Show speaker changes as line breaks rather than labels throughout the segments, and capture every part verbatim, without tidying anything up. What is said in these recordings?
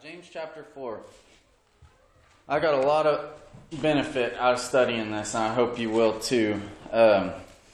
James chapter four. I got a lot of benefit out of studying this, and I hope you will too. Um,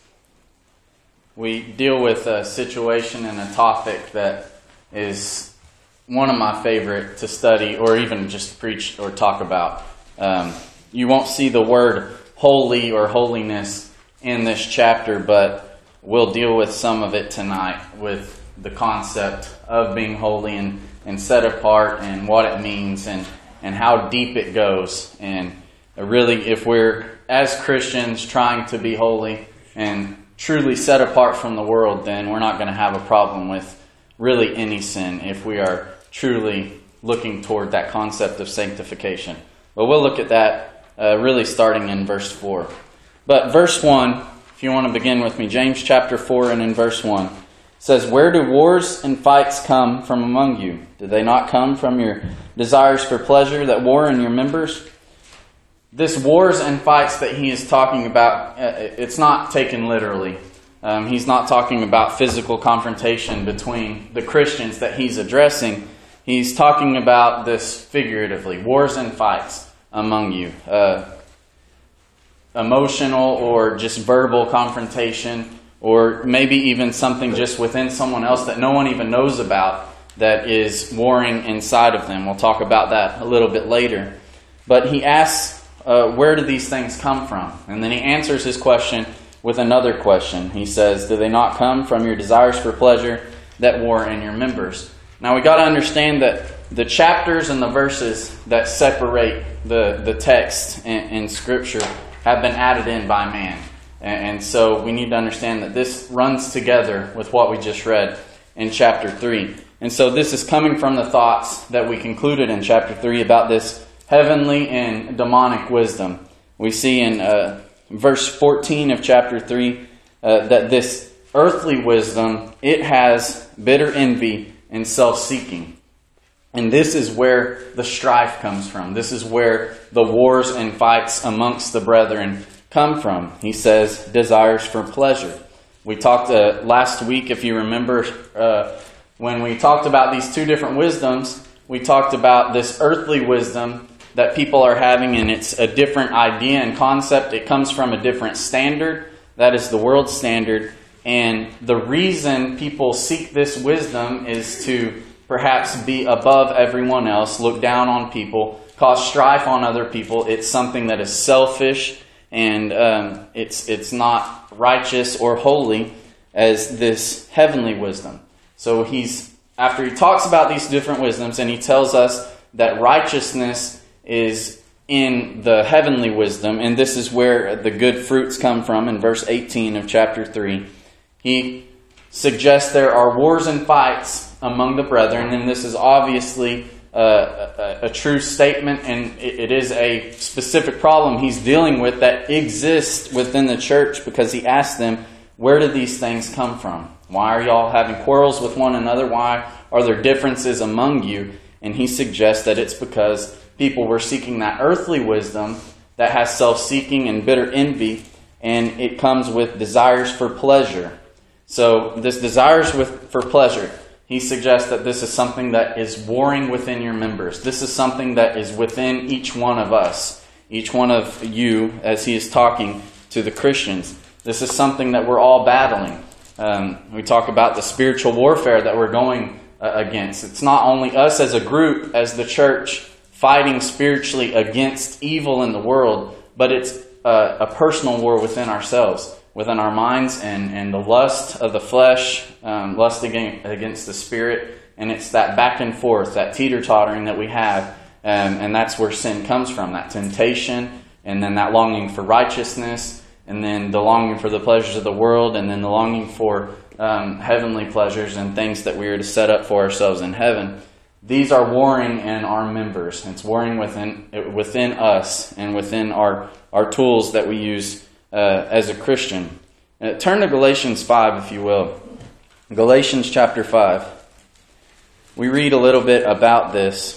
we deal with a situation and a topic that is one of my favorite to study or even just preach or talk about. Um, you won't see the word holy or holiness in this chapter, but we'll deal with some of it tonight with the concept of being holy and, and set apart and what it means and, and how deep it goes. And really, if we're, as Christians, trying to be holy and truly set apart from the world, then we're not going to have a problem with really any sin if we are truly looking toward that concept of sanctification. But we'll look at that uh, really starting in verse four. But verse one, if you want to begin with me, James chapter four and in verse one, says, "Where do wars and fights come from among you? Do they not come from your desires for pleasure that war in your members?" This wars and fights that he is talking about, it's not taken literally. Um, he's not talking about physical confrontation between the Christians that he's addressing. He's talking about this figuratively, wars and fights among you. Uh, emotional or just verbal confrontation, or maybe even something just within someone else that no one even knows about that is warring inside of them. We'll talk about that a little bit later. But he asks, uh, where do these things come from? And then he answers his question with another question. He says, do they not come from your desires for pleasure that war in your members? Now we got to understand that the chapters and the verses that separate the, the text in, in Scripture have been added in by man. And so we need to understand that this runs together with what we just read in chapter three. And so this is coming from the thoughts that we concluded in chapter three about this heavenly and demonic wisdom. We see in uh, verse fourteen of chapter three uh, that this earthly wisdom, it has bitter envy and self-seeking. And this is where the strife comes from. This is where the wars and fights amongst the brethren come from. He says, desires for pleasure. We talked uh, last week, if you remember, uh, when we talked about these two different wisdoms, we talked about this earthly wisdom that people are having, and it's a different idea and concept. It comes from a different standard. That is the world standard. And the reason people seek this wisdom is to perhaps be above everyone else, look down on people, cause strife on other people. It's something that is selfish, and um, it's it's not righteous or holy as this heavenly wisdom. So he's after he talks about these different wisdoms, and he tells us that righteousness is in the heavenly wisdom, and this is where the good fruits come from in verse eighteen of chapter three. He suggests there are wars and fights among the brethren, and this is obviously Uh, a, a true statement, and it, it is a specific problem he's dealing with that exists within the church, because he asked them, where do these things come from? Why are y'all having quarrels with one another? Why are there differences among you? And he suggests that it's because people were seeking that earthly wisdom that has self-seeking and bitter envy, and it comes with desires for pleasure. So this desires with, for pleasure, he suggests that this is something that is warring within your members. This is something that is within each one of us, each one of you, as he is talking to the Christians. This is something that we're all battling. Um, we talk about the spiritual warfare that we're going uh, against. It's not only us as a group, as the church, fighting spiritually against evil in the world, but it's uh, a personal war within ourselves, within our minds, and, and the lust of the flesh, um, lust against, against the spirit, and it's that back and forth, that teeter-tottering that we have, um, and that's where sin comes from, that temptation, and then that longing for righteousness, and then the longing for the pleasures of the world, and then the longing for um, heavenly pleasures and things that we are to set up for ourselves in heaven. These are warring in our members. It's warring within within us and within our, our tools that we use Uh, as a Christian. Uh, turn to Galatians five, if you will. Galatians chapter five. We read a little bit about this.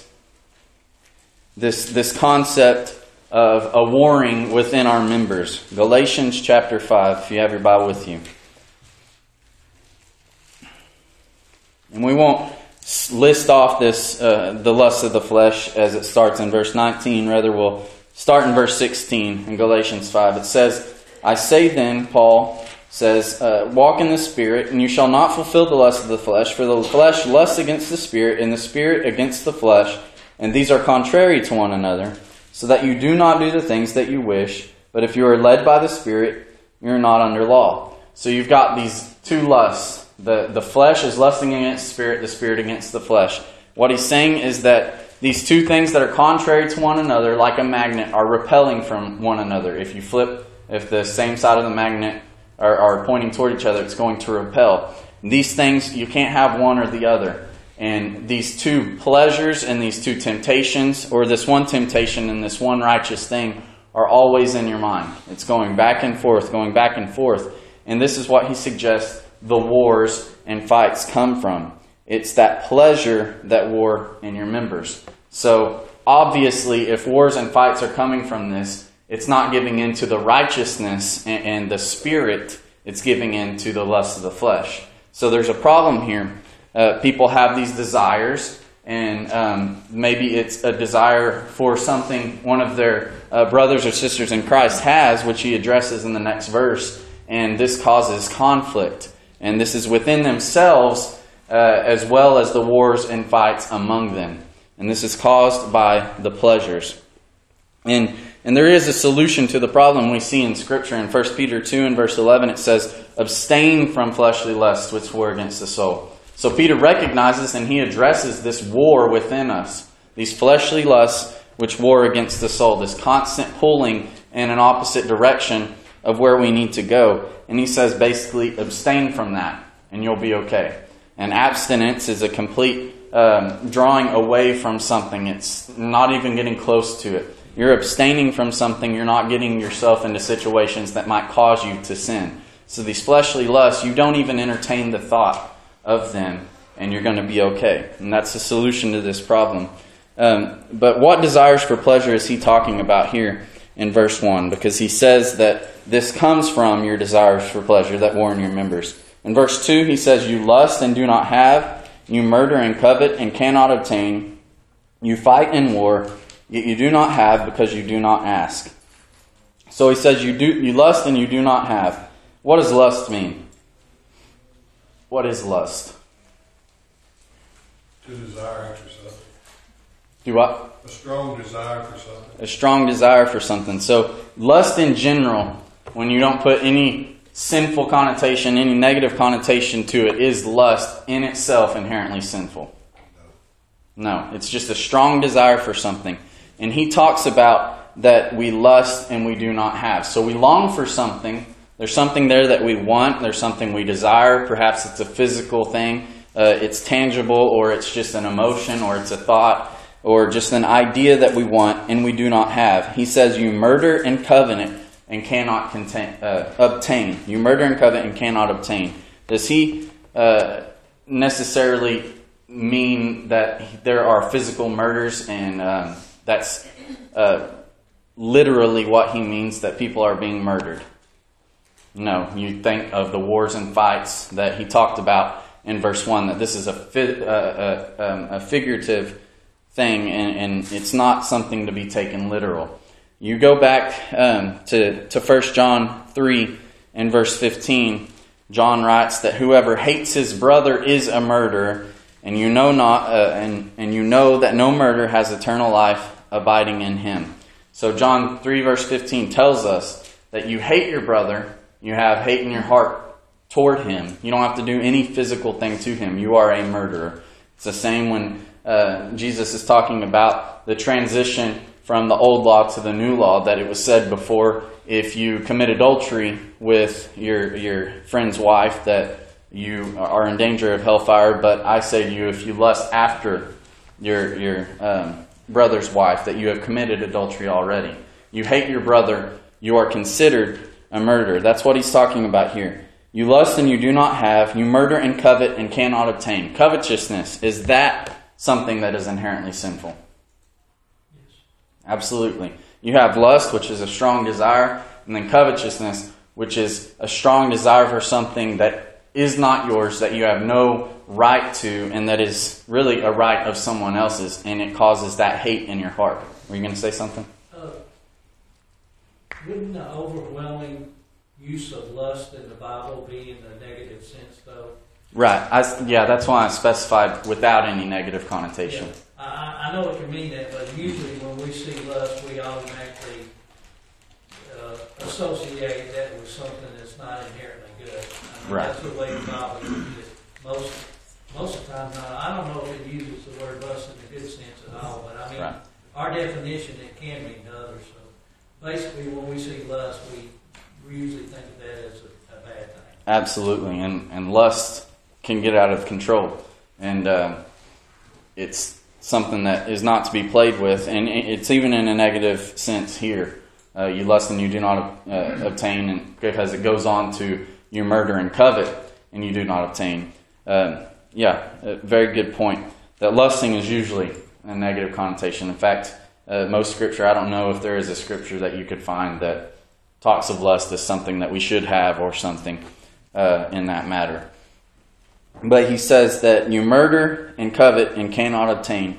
This, this concept of a warring within our members. Galatians chapter five, if you have your Bible with you. And we won't list off this uh, the lust of the flesh as it starts in verse nineteen. Rather, we'll start in verse sixteen in Galatians five. It says, I say then, Paul says, uh, walk in the Spirit, and you shall not fulfill the lust of the flesh. For the flesh lusts against the Spirit, and the Spirit against the flesh. And these are contrary to one another, so that you do not do the things that you wish. But if you are led by the Spirit, you are not under law. So you've got these two lusts. The, the flesh is lusting against the Spirit, the Spirit against the flesh. What he's saying is that these two things that are contrary to one another, like a magnet, are repelling from one another. If you flip, if the same side of the magnet are, are pointing toward each other, it's going to repel. These things, you can't have one or the other. And these two pleasures and these two temptations, or this one temptation and this one righteous thing, are always in your mind. It's going back and forth, going back and forth. And this is what he suggests the wars and fights come from. It's that pleasure that war in your members. So obviously, if wars and fights are coming from this, it's not giving in to the righteousness and, and the Spirit. It's giving in to the lust of the flesh. So there's a problem here. Uh, people have these desires, and um, maybe it's a desire for something one of their uh, brothers or sisters in Christ has, which he addresses in the next verse, and this causes conflict. And this is within themselves uh, as well as the wars and fights among them. And this is caused by the pleasures. And and there is a solution to the problem we see in Scripture. In First Peter two and verse eleven, it says, abstain from fleshly lusts which war against the soul. So Peter recognizes and he addresses this war within us. These fleshly lusts which war against the soul. This constant pulling in an opposite direction of where we need to go. And he says basically abstain from that and you'll be okay. And abstinence is a complete um, drawing away from something. It's not even getting close to it. You're abstaining from something. You're not getting yourself into situations that might cause you to sin. So these fleshly lusts, you don't even entertain the thought of them, and you're going to be okay. And that's the solution to this problem. Um, but what desires for pleasure is he talking about here in verse one? Because he says that this comes from your desires for pleasure that war in your members. In verse two, he says, you lust and do not have, you murder and covet and cannot obtain, you fight and war, yet you do not have because you do not ask. So he says you do you lust and you do not have. What does lust mean? What is lust?
To desire after something.
Do what?
A strong desire for something.
A strong desire for something. So lust in general, when you don't put any sinful connotation, any negative connotation to it, is lust in itself inherently sinful? No. No, it's just a strong desire for something. And he talks about that we lust and we do not have. So we long for something. There's something there that we want. There's something we desire. Perhaps it's a physical thing. Uh, it's tangible, or it's just an emotion, or it's a thought, or just an idea that we want and we do not have. He says you murder and covet and cannot contain, uh, obtain. You murder and covet and cannot obtain. Does he uh, necessarily mean that there are physical murders and um, that's uh, literally what he means, that people are being murdered? No, you think of the wars and fights that he talked about in verse one, that this is a, fi- uh, uh, um, a figurative thing and, and it's not something to be taken literal. You go back um, to, to First John three and verse fifteen. John writes that whoever hates his brother is a murderer, and you know not, uh, and, and you know that no murderer has eternal life abiding in him. So John three verse fifteen tells us that you hate your brother. You have hate in your heart toward him. You don't have to do any physical thing to him. You are a murderer. It's the same when uh, Jesus is talking about the transition from the old law to the new law, that it was said before, if you commit adultery with your your friend's wife, that you are in danger of hellfire. But I say to you, if you lust after your, your um, brother's wife, that you have committed adultery already. You hate your brother, you are considered a murderer. That's what he's talking about here. You lust and you do not have. You murder and covet and cannot obtain. Covetousness, is that something that is inherently sinful? Yes. Absolutely. You have lust, which is a strong desire, and then covetousness, which is a strong desire for something that is not yours, that you have no right to, and that is really a right of someone else's, and it causes that hate in your heart. Were you going to say something?
Uh, wouldn't the overwhelming use of lust in the Bible be in a negative sense, though?
Right. I, yeah, that's why I specified without any negative connotation.
Yeah. I, I know it can mean that, but usually when we see lust, we automatically uh, associate that with something that's not inherently good. I mean,
Right.
That's the way the Bible uses it. Most, most of the time, not. I don't know if it uses the word lust in a good sense at all, but I mean,
Right.
our definition, it can mean to others. So basically, when we see lust, we, we usually think of that as a, a bad thing.
Absolutely, and and lust can get out of control, and uh, it's something that is not to be played with, and it's even in a negative sense here. Uh, you lust and you do not uh, obtain, and because it goes on to you murder and covet, and you do not obtain. Uh, yeah, a very good point. That lusting is usually a negative connotation. In fact, uh, most scripture, I don't know if there is a scripture that you could find that talks of lust as something that we should have or something uh, in that matter. But he says that you murder and covet and cannot obtain.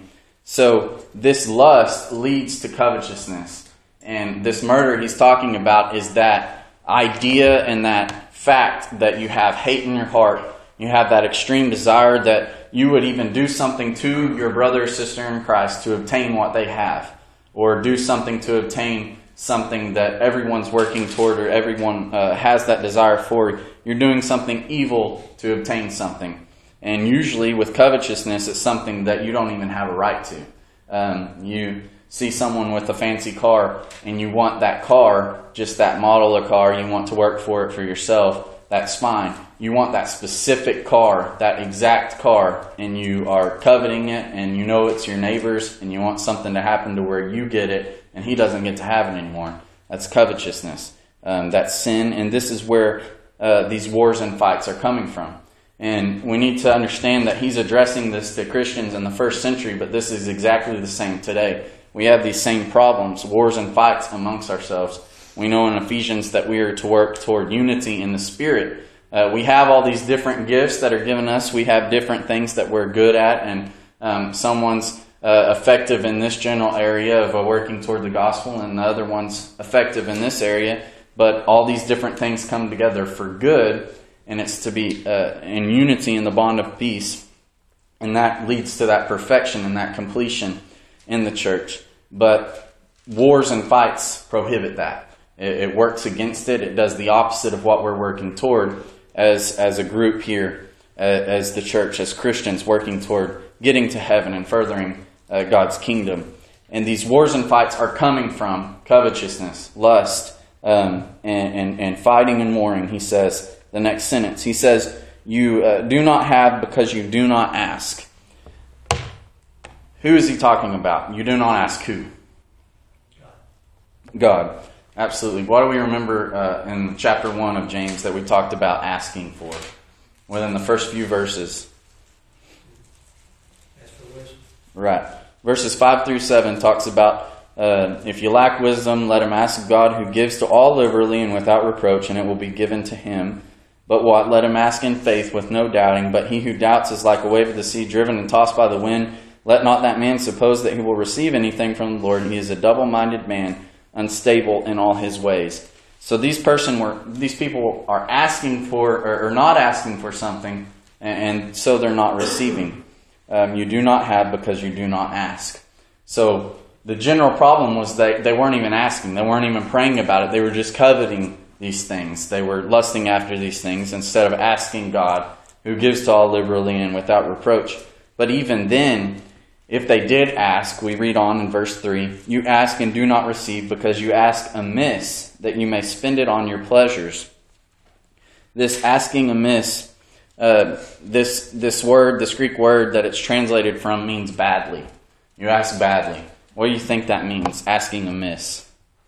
So this lust leads to covetousness. And this murder he's talking about is that idea and that fact that you have hate in your heart. You have that extreme desire that you would even do something to your brother or sister in Christ to obtain what they have. Or do something to obtain something that everyone's working toward or everyone uh, has that desire for. You're doing something evil to obtain something. And usually with covetousness, it's something that you don't even have a right to. Um, you see someone with a fancy car and you want that car, just that model of car, you want to work for it for yourself, that's fine. You want that specific car, that exact car, and you are coveting it and you know it's your neighbor's and you want something to happen to where you get it and he doesn't get to have it anymore. That's covetousness. Um, that's sin, and this is where uh, these wars and fights are coming from. And we need to understand that he's addressing this to Christians in the first century, but this is exactly the same today. We have these same problems, wars and fights amongst ourselves. We know in Ephesians that we are to work toward unity in the Spirit. Uh, we have all these different gifts that are given us. We have different things that we're good at, and um, someone's uh, effective in this general area of uh, working toward the gospel, and the other one's effective in this area. But all these different things come together for good, and it's to be uh, in unity in the bond of peace. And that leads to that perfection and that completion in the church. But wars and fights prohibit that. It, it works against it. It does the opposite of what we're working toward as, as a group here, uh, as the church, as Christians working toward getting to heaven and furthering uh, God's kingdom. And these wars and fights are coming from covetousness, lust, um, and, and, and fighting and warring, he says. The next sentence, he says, you uh, do not have because you do not ask. Who is he talking about? You do not ask who? God. God. Absolutely. What do we remember uh, in chapter one of James that we talked about asking for? Within the first few verses.
Ask for wisdom.
Right. Verses five through seven talks about uh, if you lack wisdom, let him ask of God who gives to all liberally and without reproach, and it will be given to him. But what? Let him ask in faith with no doubting. But he who doubts is like a wave of the sea driven and tossed by the wind. Let not that man suppose that he will receive anything from the Lord. He is a double-minded man, unstable in all his ways. So these person were, these people are asking for, or, or not asking for something, and, and so they're not receiving. Um, you do not have because you do not ask. So the general problem was that they weren't even asking. They weren't even praying about it. They were just coveting these things. They were lusting after these things instead of asking God, who gives to all liberally and without reproach. But even then, if they did ask, we read on in verse three, you ask and do not receive because you ask amiss, that you may spend it on your pleasures. This asking amiss, uh, this this word, this Greek word that it's translated from means badly. You ask badly. What do you think that means, asking amiss?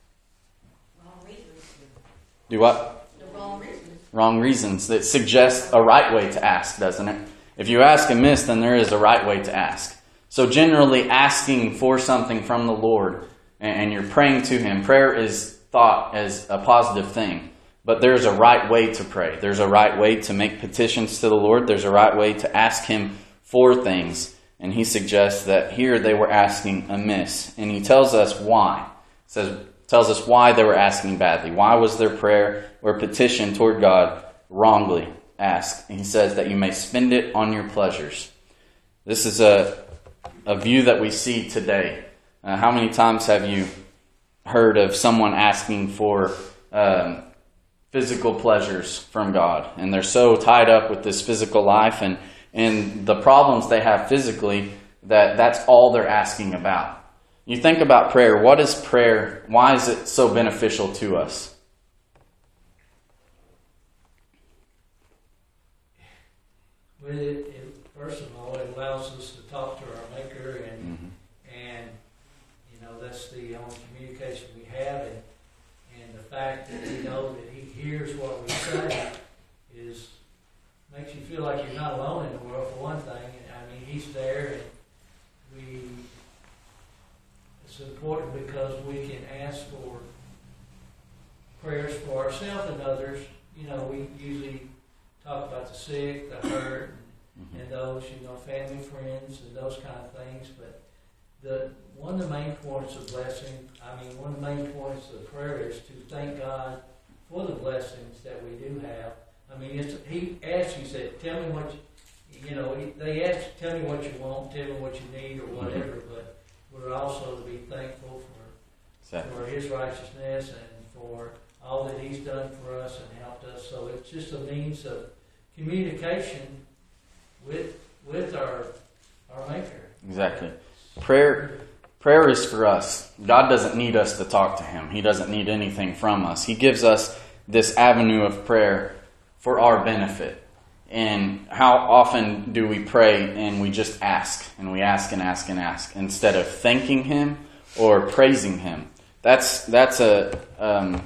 Do what?
The wrong reasons.
Wrong reasons. That suggests a right way to ask, doesn't it? If you ask amiss, then there is a right way to ask. So generally asking for something from the Lord and you're praying to Him, prayer is thought as a positive thing. But there's a right way to pray. There's a right way to make petitions to the Lord. There's a right way to ask Him for things. And he suggests that here they were asking amiss. And he tells us why. He says, tells us why they were asking badly. Why was their prayer or petition toward God wrongly asked? And he says that you may spend it on your pleasures. This is a, a view that we see today. Uh, how many times have you heard of someone asking for um, physical pleasures from God? And they're so tied up with this physical life and, and the problems they have physically that that's all they're asking about. You think about prayer. What is prayer? Why is it so beneficial to us?
Well, it, it, first of all, it allows us to talk to our Maker, and mm-hmm. and you know that's the only communication we have, and and the fact that we know that He hears what we say is makes you feel like you're not alone in the world. For one thing, I mean, He's there, and we. It's important because we can ask for prayers for ourselves and others. You know, we usually talk about the sick, the hurt, and, and those, you know, family, friends, and those kind of things. But the one of the main points of blessing, I mean, one of the main points of prayer is to thank God for the blessings that we do have. I mean, it's, He asks you, said, tell me what, you, you know, they ask, tell me what you want, tell me what you need, or whatever, but we're also to be thankful for, exactly. for His righteousness and for all that He's done for us and helped us. So it's just a means of communication with with our our Maker.
Exactly. Prayer prayer is for us. God doesn't need us to talk to Him. He doesn't need anything from us. He gives us this avenue of prayer for our benefit. And how often do we pray and we just ask and we ask and ask and ask instead of thanking Him or praising Him? That's that's a um,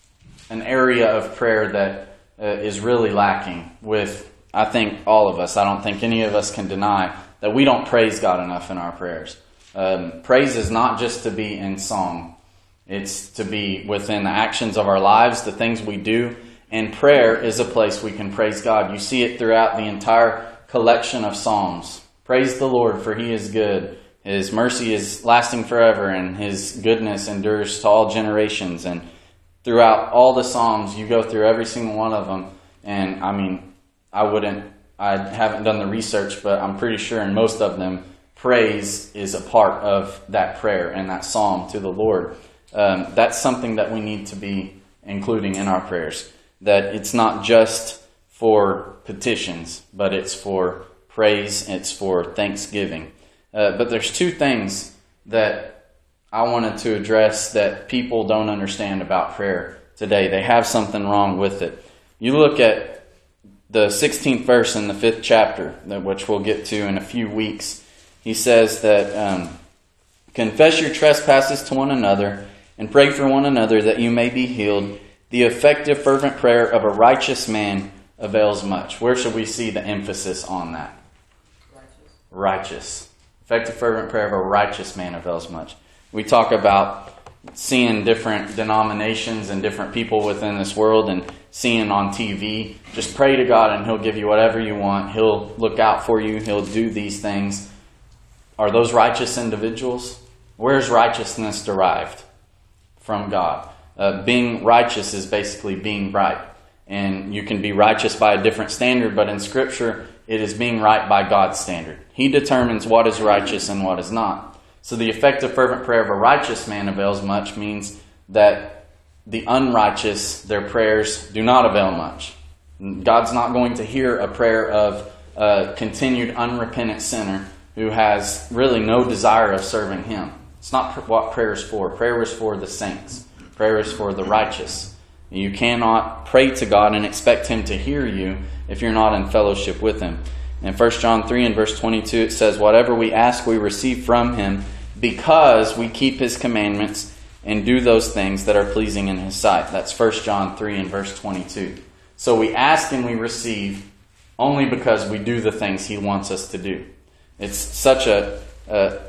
an area of prayer that uh, is really lacking with, I think, all of us. I don't think any of us can deny that we don't praise God enough in our prayers. Um, praise is not just to be in song. It's to be within the actions of our lives, the things we do. And prayer is a place we can praise God. You see it throughout the entire collection of Psalms. Praise the Lord, for He is good. His mercy is lasting forever, and His goodness endures to all generations. And throughout all the Psalms, you go through every single one of them. And I mean, I wouldn't, I haven't done the research, but I'm pretty sure in most of them, praise is a part of that prayer and that psalm to the Lord. Um, that's something that we need to be including in our prayers. That it's not just for petitions, but it's for praise, it's for thanksgiving. Uh, but there's two things that I wanted to address that people don't understand about prayer today. They have something wrong with it. You look at the sixteenth verse in the fifth chapter, which we'll get to in a few weeks. He says that, um, confess your trespasses to one another and pray for one another that you may be healed. The effective, fervent prayer of a righteous man avails much. Where should we see the emphasis on that? Righteous. Righteous. Effective, fervent prayer of a righteous man avails much. We talk about seeing different denominations and different people within this world and seeing on T V. Just pray to God and He'll give you whatever you want. He'll look out for you. He'll do these things. Are those righteous individuals? Where's righteousness derived? From God. Uh, being righteous is basically being right. And you can be righteous by a different standard, but in Scripture, it is being right by God's standard. He determines what is righteous and what is not. So the effective, fervent prayer of a righteous man avails much means that the unrighteous, their prayers do not avail much. God's not going to hear a prayer of a continued unrepentant sinner who has really no desire of serving Him. It's not what prayer is for. Prayer is for the saints. Prayer is for the righteous. You cannot pray to God and expect Him to hear you if you're not in fellowship with Him. In First John three and verse twenty-two, it says, whatever we ask, we receive from Him because we keep His commandments and do those things that are pleasing in His sight. That's First John three and verse twenty-two. So we ask and we receive only because we do the things He wants us to do. It's such a, a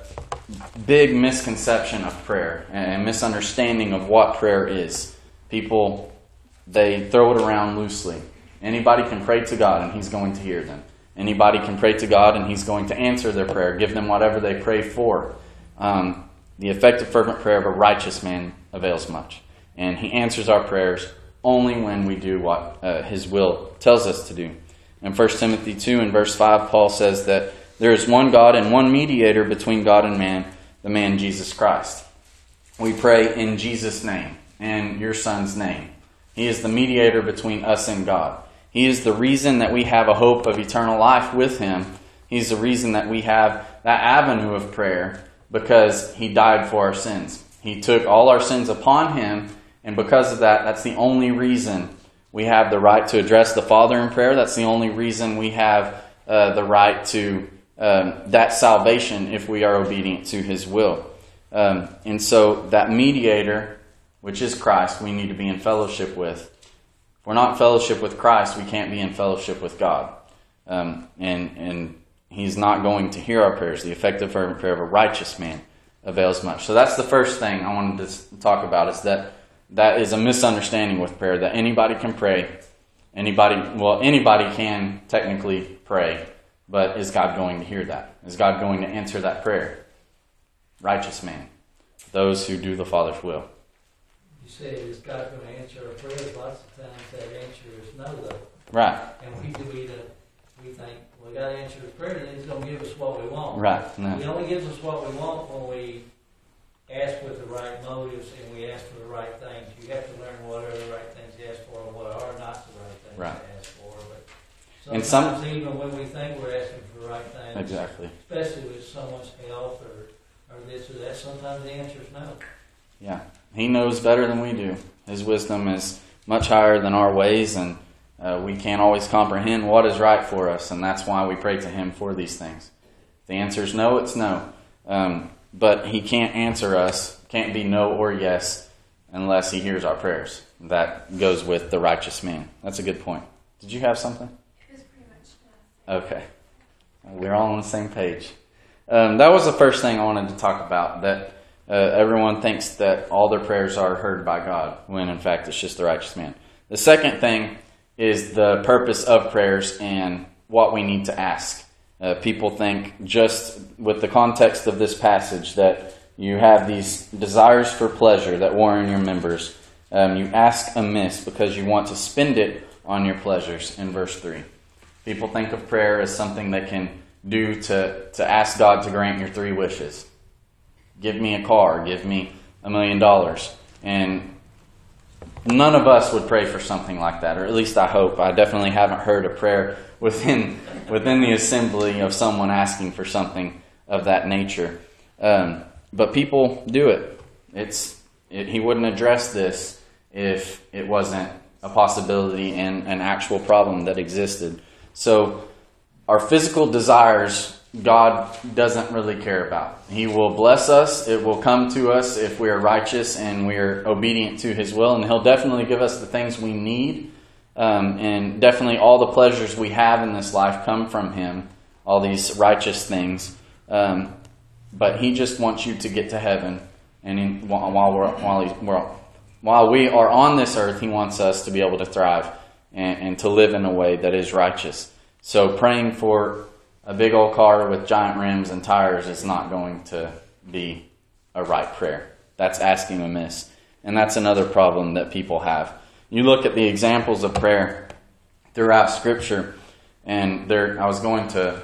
big misconception of prayer and misunderstanding of what prayer is. People they throw it around loosely. Anybody can pray to God and He's going to hear them. Anybody can pray to God and He's going to answer their prayer, give them whatever they pray for. Um, the effective, fervent prayer of a righteous man avails much. And He answers our prayers only when we do what uh, His will tells us to do. In First Timothy two and verse five, Paul says that there is one God and one mediator between God and man, the man Jesus Christ. We pray in Jesus' name and your Son's name. He is the mediator between us and God. He is the reason that we have a hope of eternal life with Him. He's the reason that we have that avenue of prayer because He died for our sins. He took all our sins upon Him, and because of that, that's the only reason we have the right to address the Father in prayer. That's the only reason we have uh, the right to um, that salvation if we are obedient to His will. Um, and so that mediator, which is Christ, we need to be in fellowship with. If we're not in fellowship with Christ, we can't be in fellowship with God. Um, and, and He's not going to hear our prayers. The effective fervent prayer of a righteous man avails much. So that's the first thing I wanted to talk about, is that that is a misunderstanding with prayer, that anybody can pray. Anybody, well, anybody can technically pray, but is God going to hear that? Is God going to answer that prayer? Righteous man, those who do the Father's will.
You say, is God going to answer our prayers? Lots of times that answer is no, though.
Right.
And we do we, we think, well, God answers the prayer, then He's going to give us what we want.
Right. No.
He only gives us what we want when we ask with the right motives and we ask for the right things. You have to learn what are the right things to ask for and what are not the right things
right.
to ask for. But
and
sometimes
some,
even when we think we're asking for the right things,
exactly,
especially with someone's health or, or this or that, sometimes the answer is no.
Yeah. He knows better than we do. His wisdom is much higher than our ways, and uh, we can't always comprehend what is right for us, and that's why we pray to Him for these things. If the answer is no, it's no. Um, but He can't answer us, can't be no or yes, unless He hears our prayers. That goes with the righteous man. That's a good point. Did you have something?
It was pretty much
Okay. We're all on the same page. Um, that was the first thing I wanted to talk about, that Uh, everyone thinks that all their prayers are heard by God, when in fact it's just the righteous man. The second thing is the purpose of prayers and what we need to ask. Uh, people think, just with the context of this passage, that you have these desires for pleasure that war in your members. Um, you ask amiss because you want to spend it on your pleasures, in verse three. People think of prayer as something they can do to, to ask God to grant your three wishes. Give me a car, give me a million dollars. And none of us would pray for something like that, or at least I hope. I definitely haven't heard a prayer within within the assembly of someone asking for something of that nature. Um, but people do it. It's it, He wouldn't address this if it wasn't a possibility and an actual problem that existed. So our physical desires, God doesn't really care about. He will bless us. It will come to us if we are righteous and we are obedient to His will. And He'll definitely give us the things we need. Um, and definitely all the pleasures we have in this life come from Him. All these righteous things. Um, but He just wants you to get to heaven. And in, while, we're, while, he, we're, while we are on this earth, He wants us to be able to thrive and, and to live in a way that is righteous. So praying for a big old car with giant rims and tires is not going to be a right prayer. That's asking amiss. And that's another problem that people have. You look at the examples of prayer throughout Scripture, and there, I was going to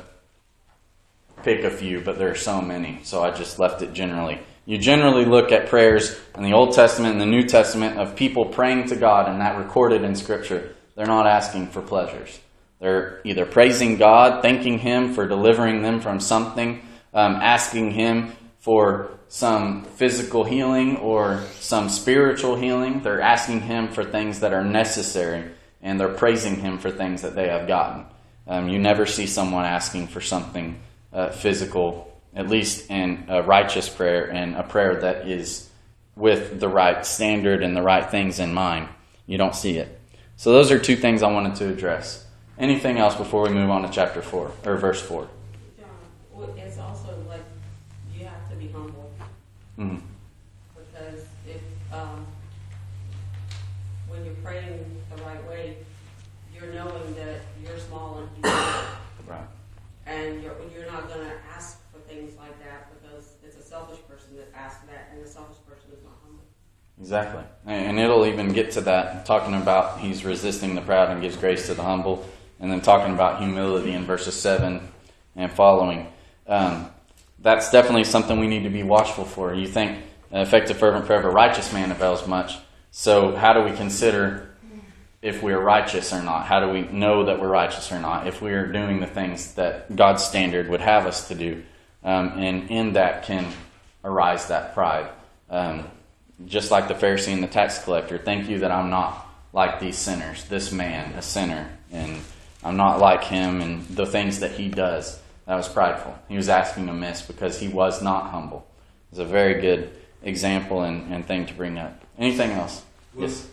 pick a few, but there are so many, so I just left it generally. You generally look at prayers in the Old Testament and the New Testament of people praying to God, and that recorded in Scripture. They're not asking for pleasures. They're either praising God, thanking Him for delivering them from something, um, asking Him for some physical healing or some spiritual healing. They're asking Him for things that are necessary, and they're praising Him for things that they have gotten. Um, you never see someone asking for something uh, physical, at least in a righteous prayer and a prayer that is with the right standard and the right things in mind. You don't see it. So those are two things I wanted to address. Anything else before we move on to chapter four, or verse four?
John, well, it's also like you have to be humble.
Mm-hmm.
Because if um, when you're praying the right way, you're knowing that you're small and he's big.
Right.
And you're, you're not going to ask for things like that because it's a selfish person that asks that, and the selfish person is not humble.
Exactly. And it'll even get to that, talking about he's resisting the proud and gives grace to the humble, and then talking about humility in verses seven and following. Um, that's definitely something we need to be watchful for. You think an effective fervent prayer of a righteous man avails much. So how do we consider if we're righteous or not? How do we know that we're righteous or not? If we are doing the things that God's standard would have us to do. Um, and in that can arise that pride. Um, just like the Pharisee and the tax collector. Thank you that I'm not like these sinners, this man, a sinner. And I'm not like him and the things that he does. That was prideful. He was asking amiss because he was not humble. It's a very good example and, and thing to bring up. Anything else?
Well,
Yes.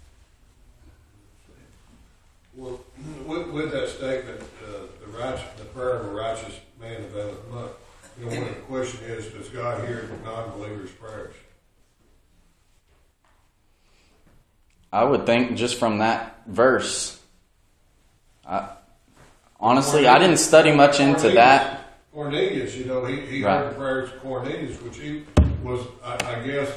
Well, with, with that statement, uh, the righteous, the prayer of a righteous man availeth much. You know, one of the question is, does God hear non-believers' prayers?
I would think just from that verse, I, honestly, I didn't study much into
Cornelius,
that.
Cornelius, you know, he, he
Right.
heard the prayers of Cornelius, which he was, I, I guess,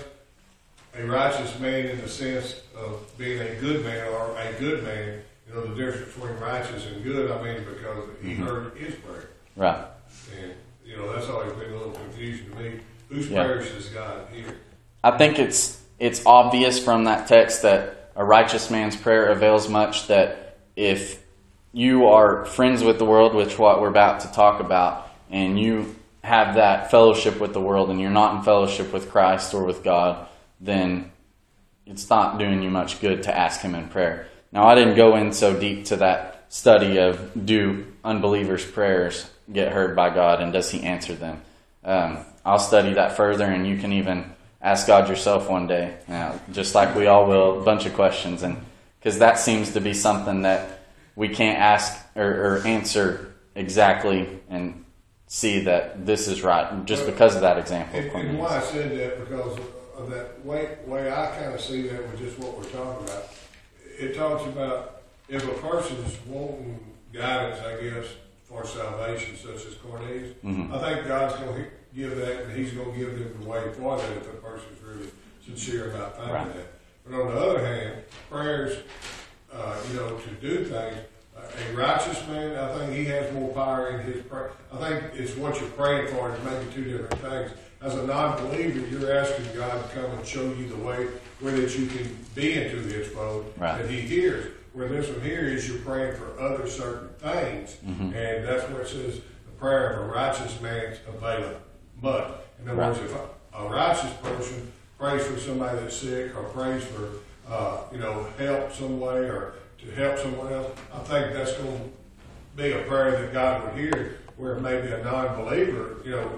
a righteous man in the sense of being a good man or a good man. You know, the difference between righteous and good, I mean, because he
Mm-hmm.
heard his prayer.
Right.
And, you know, that's always been a little confusing to me. Whose
Yeah.
prayers does God hear?
I think it's it's obvious from that text that a righteous man's prayer avails much, that if you are friends with the world, which what we're about to talk about, and you have that fellowship with the world and you're not in fellowship with Christ or with God, then it's not doing you much good to ask him in prayer. Now, I didn't go in so deep to that study of do unbelievers' prayers get heard by God and does he answer them. Um, I'll study that further, and you can even ask God yourself one day, uh, just like we all will, a bunch of questions, and because that seems to be something that we can't ask or, or answer exactly and see that this is right, just because of that example.
And, and why I said that, because of that way, way I kind of see that with just what we're talking about. It talks about if a person's wanting guidance, I guess, for salvation, such as Cornelius,
Mm-hmm.
I think God's going to give that, and he's going to give them the way for that if a person's really sincere about finding
Right.
that. But on the other hand, prayers, uh, you know, to do things, a righteous man, I think he has more power in his prayer. I think it's what you're praying for is maybe two different things. As a non-believer, you're asking God to come and show you the way where that you can be into this fold
Right.
that he hears. Where this one here is you're praying for other certain things,
Mm-hmm.
and that's where it says the prayer of a righteous man availeth much. In other
Right.
words, if a, a righteous person prays for somebody that's sick or prays for, uh, you know, help some way or to help someone else, I think that's going to be a prayer that God would hear, where maybe a non-believer, you know,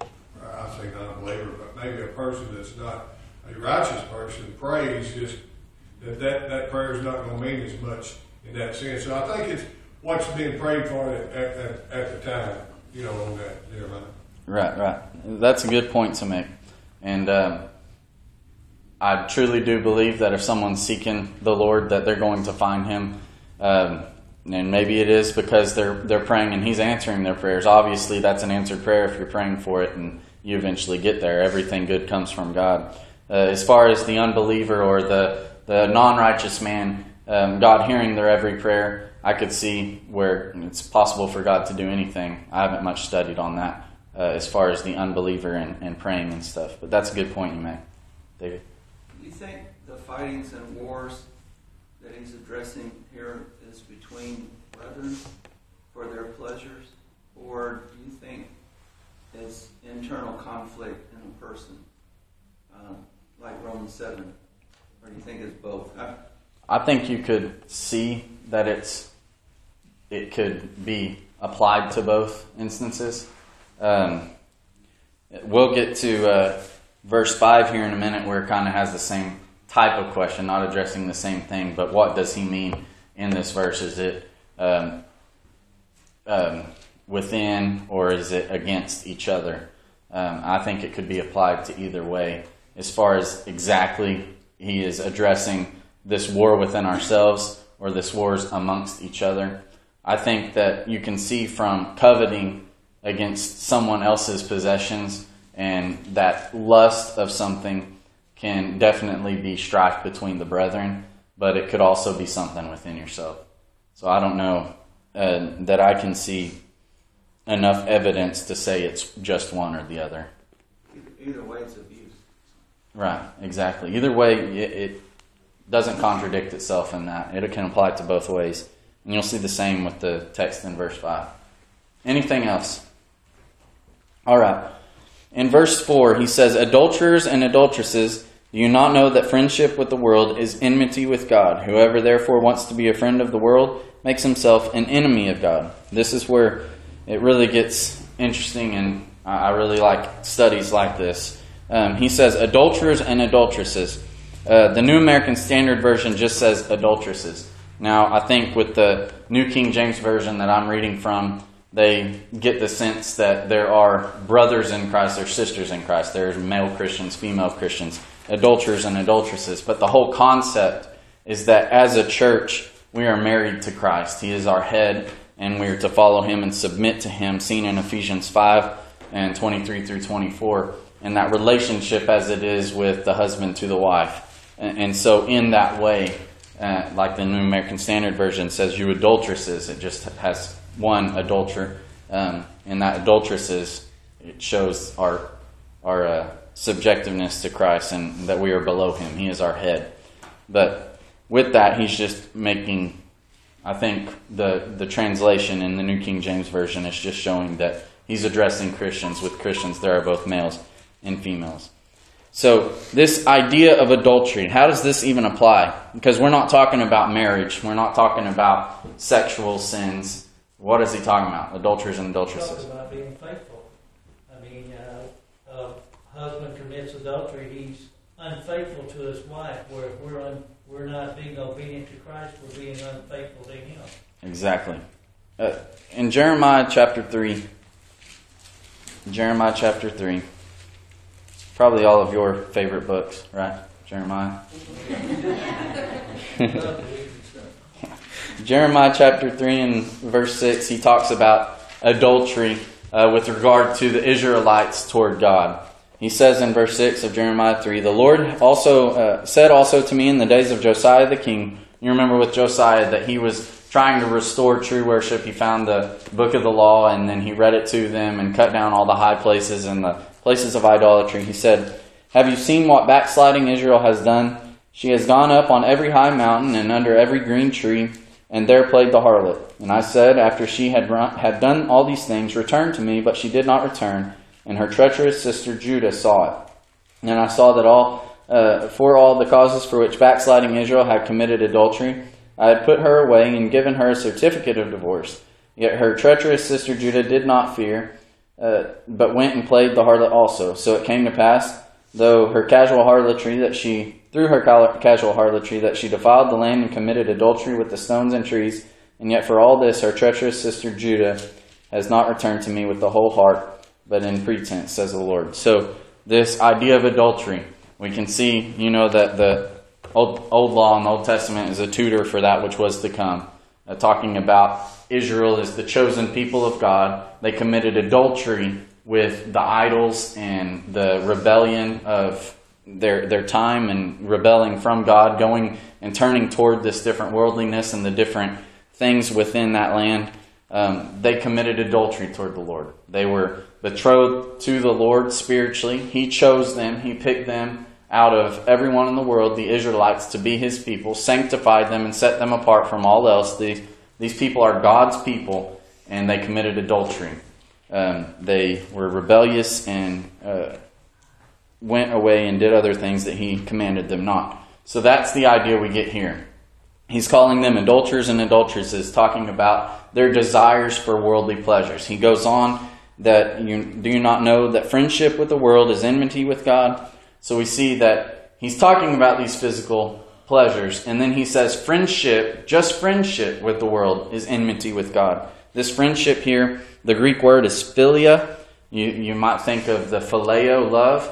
I say non-believer, but maybe a person that's not a righteous person prays, just that that, that prayer is not going to mean as much in that sense. So I think it's what's being prayed for at, at, at the time, you know, on that, Jeremiah.
Right, right. That's a good point to make. And um, I truly do believe that if someone's seeking the Lord, that they're going to find him. Um, and maybe it is because they're they're praying and he's answering their prayers. Obviously, that's an answered prayer if you're praying for it and you eventually get there. Everything good comes from God. Uh, as far as the unbeliever or the, the non-righteous man, um, God hearing their every prayer, I could see where it's possible for God to do anything. I haven't much studied on that uh, as far as the unbeliever and, and praying and stuff. But that's a good point you make, David.
Do you think the fightings and wars that he's addressing here is between brethren for their pleasures? Or do you think it's internal conflict in a person, um, like Romans seven? Or do you think it's both? I,
I think you could see that it's it could be applied to both instances. Um, we'll get to uh, verse five here in a minute, where it kind of has the same type of question, not addressing the same thing, but what does he mean in this verse? Is it um, um, within, or is it against each other? Um, I think it could be applied to either way. As far as exactly he is addressing this war within ourselves or this wars amongst each other. I think that you can see from coveting against someone else's possessions and that lust of something can definitely be strife between the brethren, but it could also be something within yourself. So I don't know uh, that I can see enough evidence to say it's just one or the other.
Either, either way, it's abuse.
Right, exactly. Either way, it, it doesn't contradict itself in that. It can apply to both ways. And you'll see the same with the text in verse five. Anything else? All right. In verse four, he says, "Adulterers and adulteresses, do you not know that friendship with the world is enmity with God? Whoever therefore wants to be a friend of the world makes himself an enemy of God." This is where it really gets interesting, and I really like studies like this. Um, he says, "Adulterers and adulteresses." Uh, the New American Standard Version just says adulteresses. Now, I think with the New King James Version that I'm reading from, they get the sense that there are brothers in Christ, there's sisters in Christ, there's male Christians, female Christians, adulterers and adulteresses. But the whole concept is that as a church, we are married to Christ. He is our head, and we are to follow Him and submit to Him, seen in Ephesians five and twenty-three through twenty-four, and that relationship as it is with the husband to the wife. And, and so in that way, uh, like the New American Standard Version says, you adulteresses, it just has one adulterer, um, and that adulteresses, it shows our our uh, subjectiveness to Christ and that we are below Him. He is our head. But with that, he's just making, I think the the translation in the New King James Version is just showing that he's addressing Christians. With Christians, there are both males and females. So this idea of adultery, how does this even apply? Because we're not talking about marriage. We're not talking about sexual sins. What is he talking about? Adulterers and adulteresses.
Talking about being faithful. I mean, uh, a husband commits adultery, he's unfaithful to his wife. Where we're un, we're not being obedient to Christ, we're being unfaithful to Him.
Exactly. Uh, in Jeremiah chapter three, Jeremiah chapter three, probably all of your favorite books, right? Jeremiah. Jeremiah chapter three and verse six, he talks about adultery uh, with regard to the Israelites toward God. He says in verse six of Jeremiah three, "The Lord also uh, said also to me in the days of Josiah the king," you remember with Josiah that he was trying to restore true worship. He found the book of the law and then he read it to them and cut down all the high places and the places of idolatry. He said, "Have you seen what backsliding Israel has done? She has gone up on every high mountain and under every green tree, and there played the harlot. And I said, after she had run, had done all these things, return to me, but she did not return. And her treacherous sister Judah saw it. And I saw that all uh, for all the causes for which backsliding Israel had committed adultery, I had put her away and given her a certificate of divorce. Yet her treacherous sister Judah did not fear, uh, but went and played the harlot also. So it came to pass, though her casual harlotry that she through her casual harlotry that she defiled the land and committed adultery with the stones and trees, and yet for all this her treacherous sister Judah has not returned to me with the whole heart, but in pretense, says the Lord." So this idea of adultery, we can see, you know, that the old, old law in the Old Testament is a tutor for that which was to come. Uh, talking about Israel as the chosen people of God. They committed adultery with the idols and the rebellion of their their time and rebelling from God, going and turning toward this different worldliness and the different things within that land. Um, they committed adultery toward the Lord. They were betrothed to the Lord spiritually. He chose them. He picked them out of everyone in the world, the Israelites, to be His people, sanctified them and set them apart from all else. These, these people are God's people, and they committed adultery. Um, they were rebellious and uh, went away and did other things that He commanded them not. So that's the idea we get here. He's calling them adulterers and adulteresses, talking about their desires for worldly pleasures. He goes on that you do you not know that friendship with the world is enmity with God? So we see that he's talking about these physical pleasures, and then he says friendship, just friendship with the world is enmity with God. This friendship here, the Greek word is philia. You, you might think of the phileo, love.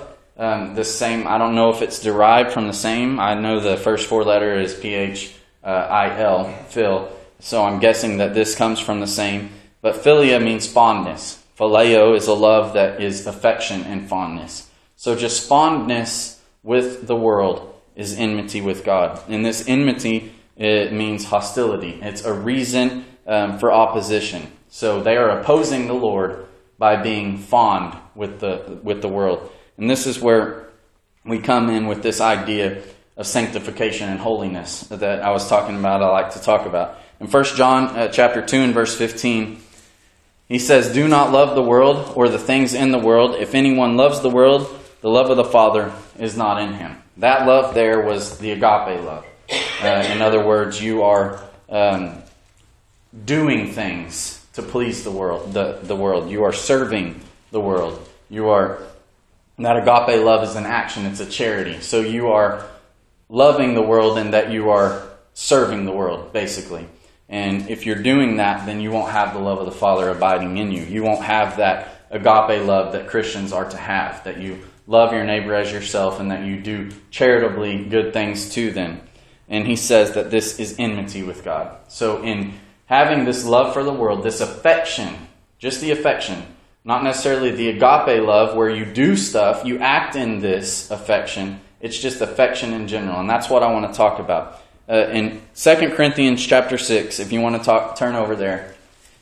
um, the same. I don't know if it's derived from the same. I know the first four letter is P H I L, Phil. So I'm guessing that this comes from the same. But philia means fondness. Phileo is a love that is affection and fondness. So just fondness with the world is enmity with God. And this enmity, it means hostility. It's a reason um, for opposition. So they are opposing the Lord by being fond with the with the world. And this is where we come in with this idea of sanctification and holiness that I was talking about, I like to talk about. In First John uh, chapter two and verse fifteen, he says, "Do not love the world or the things in the world. If anyone loves the world, the love of the Father is not in him." That love there was the agape love. Uh, in other words, you are um, doing things to please the world. The, the world. You are serving the world. You are that agape love is an action. It's a charity. So you are loving the world in that you are serving the world, basically. And if you're doing that, then you won't have the love of the Father abiding in you. You won't have that agape love that Christians are to have, that you love your neighbor as yourself and that you do charitably good things to them. And he says that this is enmity with God. So in having this love for the world, this affection, just the affection, not necessarily the agape love where you do stuff, you act in this affection. It's just affection in general. And that's what I want to talk about. Uh, in Second Corinthians chapter six, if you want to talk, turn over there.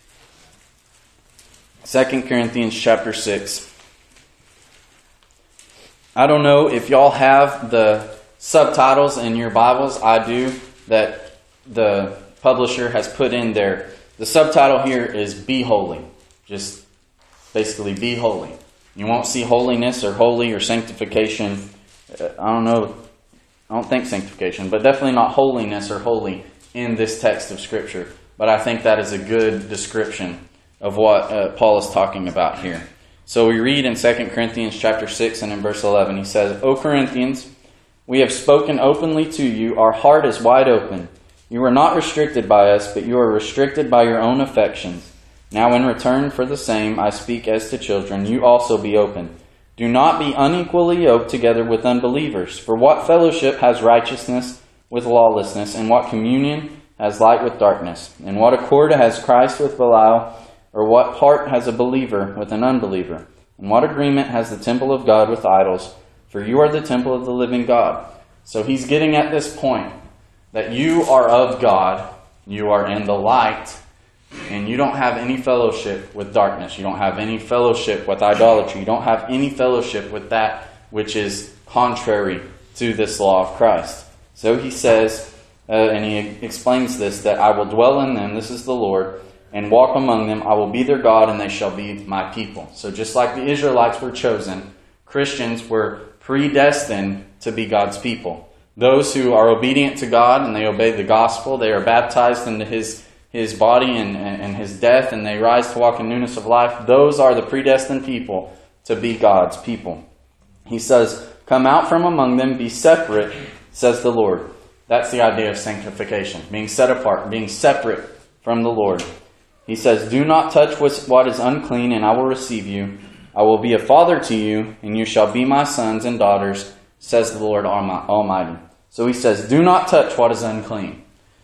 Second Corinthians chapter six. I don't know if y'all have the subtitles in your Bibles. I do, that the publisher has put in there. The subtitle here is "Be Holy." Just basically, be holy. You won't see holiness or holy or sanctification. I don't know. I don't think sanctification, but definitely not holiness or holy in this text of Scripture. But I think that is a good description of what uh, Paul is talking about here. So we read in Second Corinthians chapter six and in verse eleven, he says, "O Corinthians, we have spoken openly to you. Our heart is wide open. You are not restricted by us, but you are restricted by your own affections. Now in return for the same, I speak as to children. You also be open. Do not be unequally yoked together with unbelievers. For what fellowship has righteousness with lawlessness? And what communion has light with darkness? And what accord has Christ with Belial? Or what part has a believer with an unbeliever? And what agreement has the temple of God with idols? For you are the temple of the living God." So he's getting at this point that you are of God, you are in the light, and you don't have any fellowship with darkness. You don't have any fellowship with idolatry. You don't have any fellowship with that which is contrary to this law of Christ. So he says, uh, and he explains this, that I will dwell in them, this is the Lord, and walk among them. I will be their God, and they shall be my people. So just like the Israelites were chosen, Christians were predestined to be God's people. Those who are obedient to God and they obey the gospel, they are baptized into His His body and, and, and His death, and they rise to walk in newness of life. Those are the predestined people to be God's people. He says, "Come out from among them, be separate, says the Lord." That's the idea of sanctification, being set apart, being separate from the Lord. He says, "Do not touch what is unclean, and I will receive you. I will be a father to you, and you shall be my sons and daughters, says the Lord Almighty." So he says, do not touch what is unclean.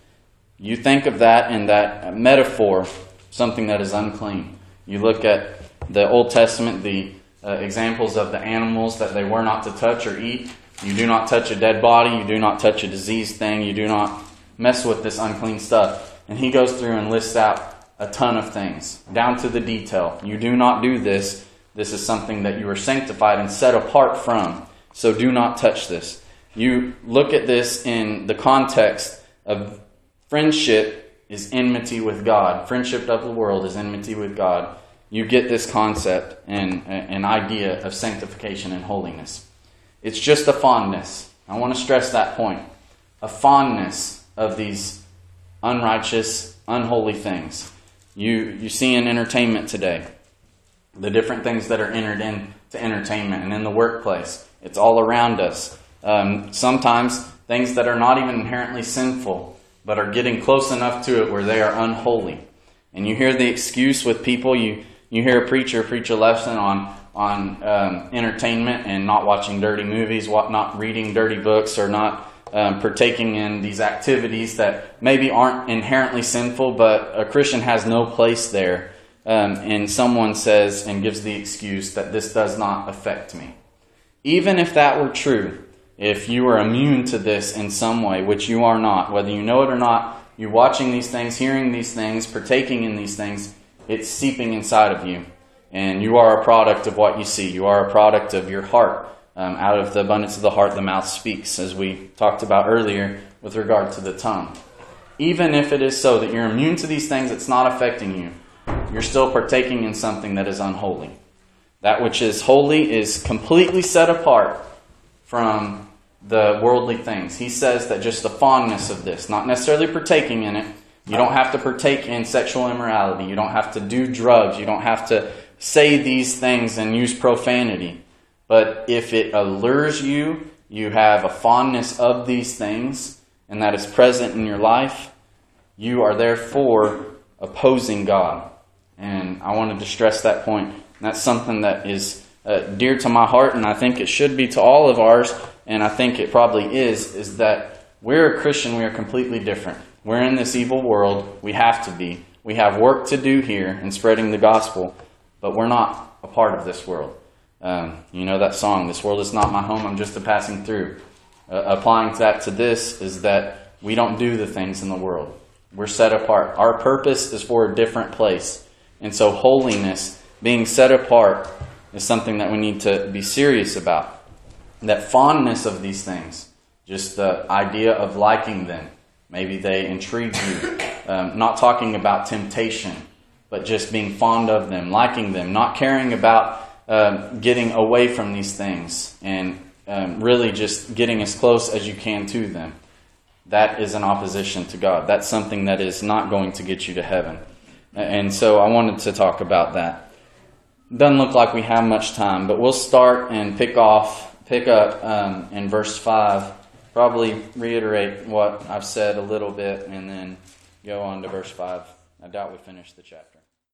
You think of that in that metaphor, something that is unclean. You look at the Old Testament, the uh, examples of the animals that they were not to touch or eat. You do not touch a dead body. You do not touch a diseased thing. You do not mess with this unclean stuff. And he goes through and lists out a ton of things, down to the detail. You do not do this. This is something that you are sanctified and set apart from. So do not touch this. You look at this in the context of friendship is enmity with God. Friendship of the world is enmity with God. You get this concept and an idea of sanctification and holiness. It's just a fondness. I want to stress that point. A fondness of these unrighteous, unholy things. You you see in entertainment today, the different things that are entered into entertainment and in the workplace. It's all around us. Um, sometimes things that are not even inherently sinful, but are getting close enough to it where they are unholy. And you hear the excuse with people, you, you hear a preacher preach a lesson on, on um, entertainment and not watching dirty movies, what, not reading dirty books, or not um, partaking in these activities that maybe aren't inherently sinful, but a Christian has no place there. Um, and someone says and gives the excuse that this does not affect me. Even if that were true, if you are immune to this in some way, which you are not, whether you know it or not, you're watching these things, hearing these things, partaking in these things, it's seeping inside of you. And you are a product of what you see. You are a product of your heart. Um, out of the abundance of the heart, the mouth speaks, as we talked about earlier with regard to the tongue. Even if it is so that you're immune to these things, it's not affecting you, you're still partaking in something that is unholy. That which is holy is completely set apart from the worldly things. He says that just the fondness of this, not necessarily partaking in it. You don't have to partake in sexual immorality. You don't have to do drugs. You don't have to say these things and use profanity. But if it allures you, you have a fondness of these things, and that is present in your life, you are therefore opposing God. And I wanted to stress that point. And that's something that is uh, dear to my heart, and I think it should be to all of ours, and I think it probably is, is that we're a Christian, we are completely different. We're in this evil world. We have to be. We have work to do here in spreading the gospel, but we're not a part of this world. Um, you know that song, "This world is not my home, I'm just a passing through." Uh, applying that to this is that we don't do the things in the world. We're set apart. Our purpose is for a different place. And so holiness, being set apart, is something that we need to be serious about. That fondness of these things, just the idea of liking them. Maybe they intrigue you. Um, not talking about temptation, but just being fond of them, liking them, not caring about um, getting away from these things, and um, really just getting as close as you can to them. That is an opposition to God. That's something that is not going to get you to heaven. And so I wanted to talk about that. Doesn't look like we have much time, but we'll start and pick off, pick up um, in verse five. Probably reiterate what I've said a little bit and then go on to verse five. I doubt we finish the chapter.